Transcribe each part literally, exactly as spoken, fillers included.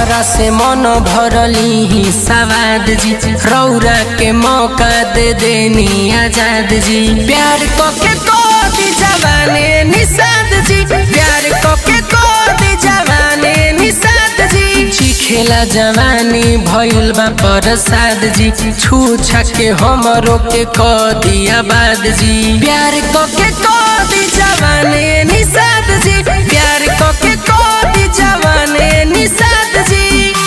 तोहरा से मन भरली ही सवाद जी, रौरा के मौका दे देनी आजाद जी। प्यार को के को दी जवाने निषाद जी, प्यार को के को दी जवाने निषाद जी। चिखेला जवानी भइल बा प्रसाद जी, छू छके हमरो के को दिया बाद जी। प्यार को के को दी जवाने निषाद जी, प्यार को के को दी जवाने निषाद जी।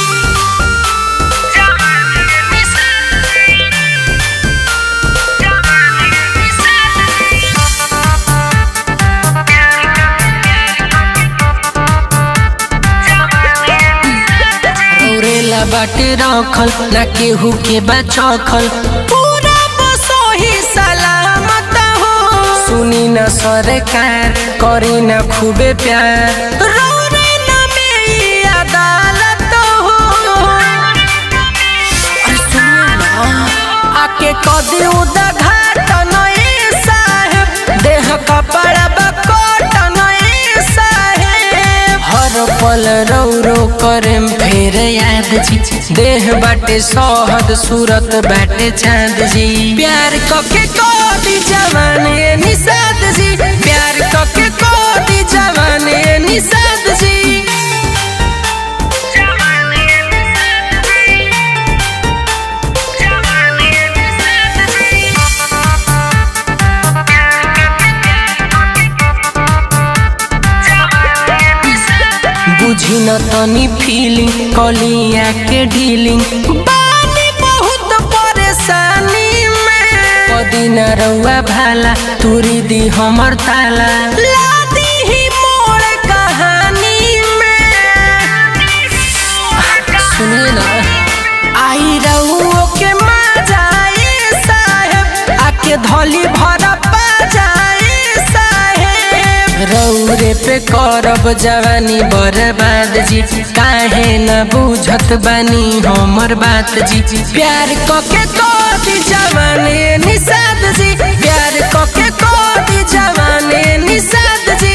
बाटे रखल ना केहू के बचखल, पूरा बसोही सलामत हो। सुनी न सरकार करी न खूबे प्यार, रौरे न में अदालत हो। अरे सुनो ना आके कदी उदा घाट नए साहेब, देह कपड़ा बकोट नए साहेब। हर पल रौरो करेम फेर याद जी, देह बाटे सोहद सूरत बाटे चाँद जी। प्यार को के को दी जवाने निषाद जी, प्यार को के को दी जवाने निषाद जी। बुझी न तनी फीलिंग कलिया के डीलिंग, बानी बहुत परेशानी में। कदी न रउआ भाला तुरी दी हमर ताला, लादी ही मोड़ कहानी में। सुनिए ना आई रउओ के मजाए साहेब, आके धोली भरा पाजाए साहेब। रौरे पे करब जवानी बर्बाद जी, काहे न बुझत बानी हमर बात जी। प्यार को के को दी जवाने निषाद जी, प्यार को के को दी जवाने निषाद जी।